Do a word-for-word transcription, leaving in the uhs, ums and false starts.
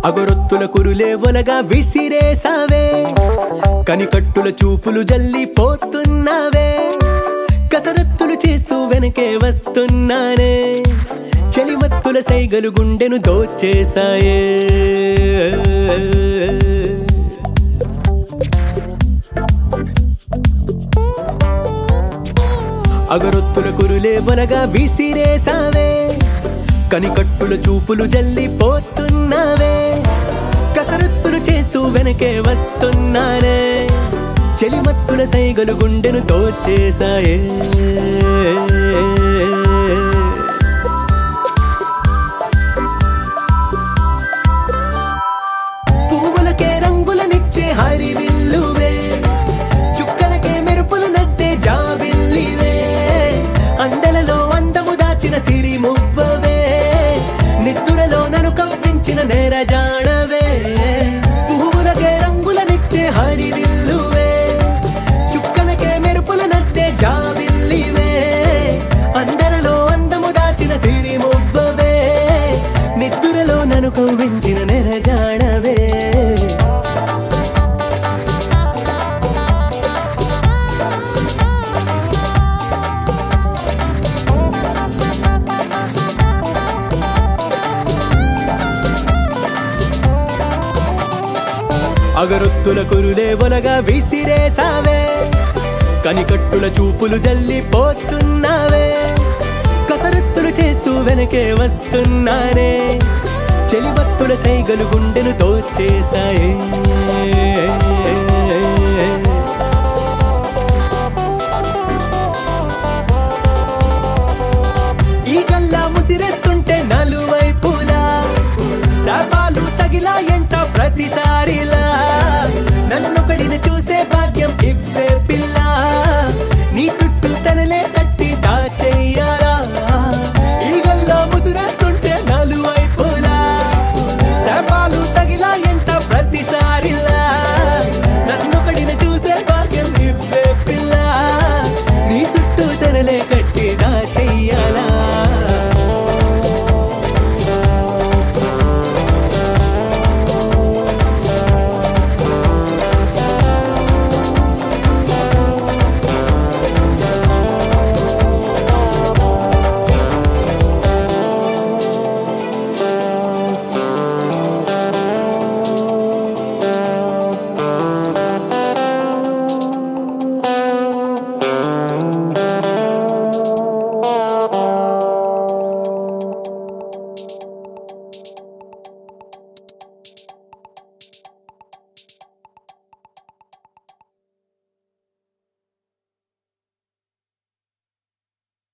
అగరొత్తుల కురులే ఒలగా విసిరేసావే, కనికట్టుల చూపులు జల్లిపోతున్నావే, కసరత్తులు చేస్తూ వెనకే వస్తున్నానే, చలిమత్తుల సైగలు గుండెను దోచేసాయే. అగరొత్తుల కురులే ఒలగా విసిరేసావే, కనికట్టుల చూపులు జల్లిపోతున్నావే, కసరత్తులు చేస్తూ వెనకే వస్తున్నానే, చలిమత్తుల సైగలు గుండెను దోచేసాయే. పువ్వులకే రంగులనిచ్చే హరివిల్లువే, చుక్కలకే మెరుపులు నద్దే జాబిల్లివే, అందలలో అందము దాచిన సిరి మువ్వవే, నిత్తురలో నన్ను కప్పించిన నేరజాడవే. పువ్వులకే రంగులనిచ్చే హరివిల్లువే, చుక్కలకే మెరుపుల నద్దే జాబిల్లివే, అందరలో అందము దాచిన సిరి మువ్వవే, నిత్తురలో నన్ను కప్పించిన నేరజాడవే. అగరొత్తుల కురులే ఒలగా విసిరేసావే, కనికట్టుల చూపులు జల్లిపోతున్నావే, కసరత్తులు చేస్తూ వెనకే వస్తున్నానే, చెలివత్తుల సైగలు గుండెను దోచేసాయే.